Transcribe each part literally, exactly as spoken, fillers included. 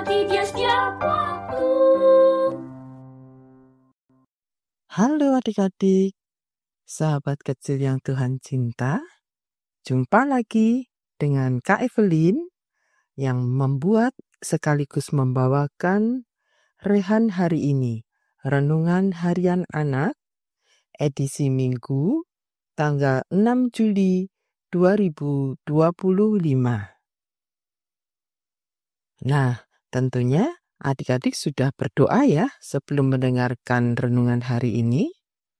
mengerti dia setiap waktu. Halo adik-adik, sahabat kecil yang Tuhan cinta. Jumpa lagi dengan Kak Evelyn yang membuat sekaligus membawakan Rehan hari ini, Renungan Harian Anak, edisi Minggu, tanggal enam Juli dua ribu dua puluh lima. Nah, tentunya adik-adik sudah berdoa ya sebelum mendengarkan renungan hari ini.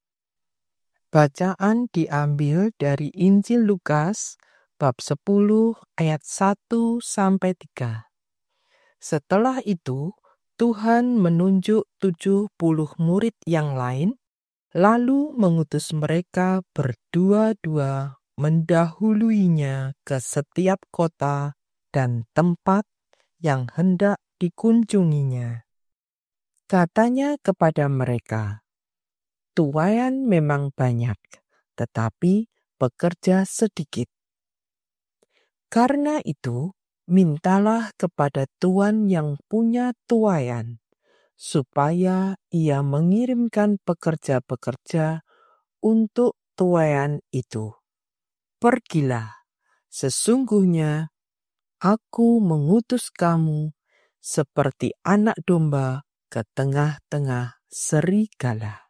Bacaan diambil dari Injil Lukas bab sepuluh ayat satu sampai tiga. Setelah itu, Tuhan menunjuk tujuh puluh murid yang lain, lalu mengutus mereka berdua-dua mendahuluinya ke setiap kota dan tempat yang hendak dikunjunginya. Katanya kepada mereka, "Tuaian memang banyak, tetapi pekerja sedikit. Karena itu, mintalah kepada Tuan yang punya tuaian, supaya ia mengirimkan pekerja-pekerja untuk tuaian itu. Pergilah, sesungguhnya aku mengutus kamu seperti anak domba ke tengah-tengah serigala.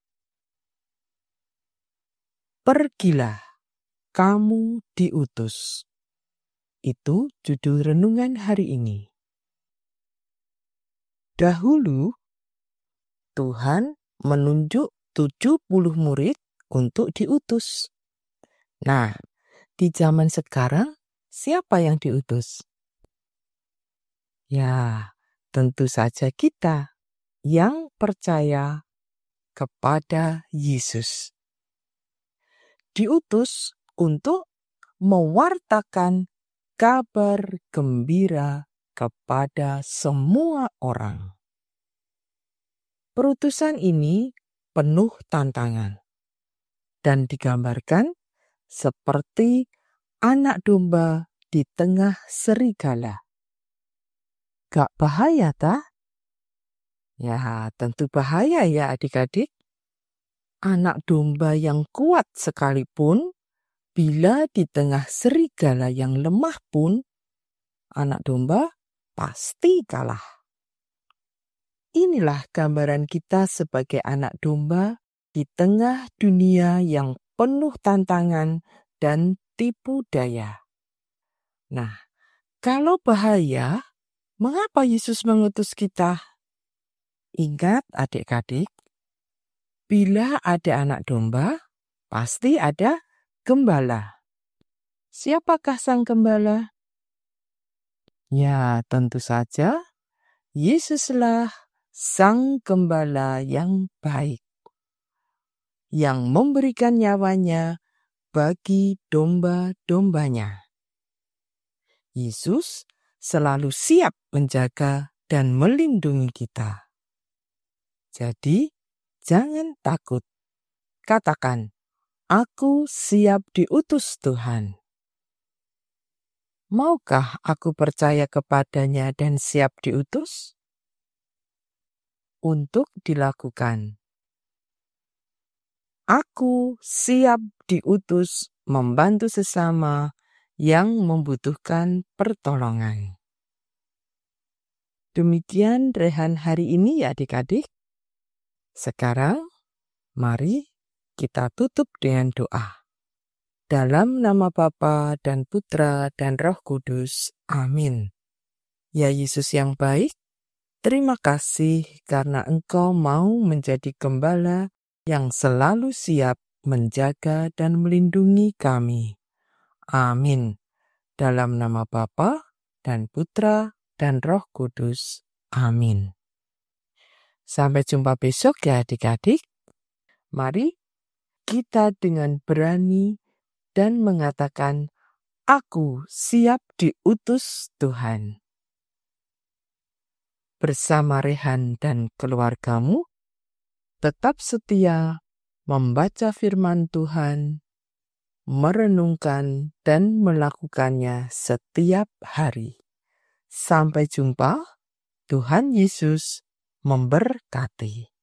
Pergilah, kamu diutus." Itu judul renungan hari ini. Dahulu, Tuhan menunjuk tujuh puluh murid untuk diutus. Nah, di zaman sekarang, siapa yang diutus? Ya, tentu saja kita yang percaya kepada Yesus. Diutus untuk mewartakan kabar gembira kepada semua orang. Perutusan ini penuh tantangan dan digambarkan seperti anak domba di tengah serigala. Gak bahaya tah? Ya, tentu bahaya ya adik-adik. Anak domba yang kuat sekalipun, bila di tengah serigala yang lemah pun, anak domba pasti kalah. Inilah gambaran kita sebagai anak domba di tengah dunia yang penuh tantangan dan tipu daya. Nah, kalau bahaya, mengapa Yesus mengutus kita? Ingat adik-adik, bila ada anak domba, pasti ada gembala. Siapakah sang gembala? Ya, tentu saja Yesuslah sang gembala yang baik, yang memberikan nyawanya bagi domba-dombanya. Yesus selalu siap menjaga dan melindungi kita. Jadi, jangan takut. Katakan, "Aku siap diutus Tuhan." Maukah aku percaya kepadanya dan siap diutus? Untuk dilakukan. Aku siap diutus membantu sesama yang membutuhkan pertolongan. Demikian rehan hari ini ya adik-adik. Sekarang, mari kita tutup dengan doa. Dalam nama Bapa dan Putra dan Roh Kudus. Amin. Ya Yesus yang baik, terima kasih karena Engkau mau menjadi gembala yang selalu siap menjaga dan melindungi kami. Amin. Dalam nama Bapa dan Putra dan Roh Kudus. Amin. Sampai jumpa besok ya adik-adik. Mari kita dengan berani dan mengatakan, "Aku siap diutus Tuhan." Bersama Rehan dan keluargamu, tetap setia membaca firman Tuhan, merenungkan dan melakukannya setiap hari. Sampai jumpa Tuhan Yesus memberkati.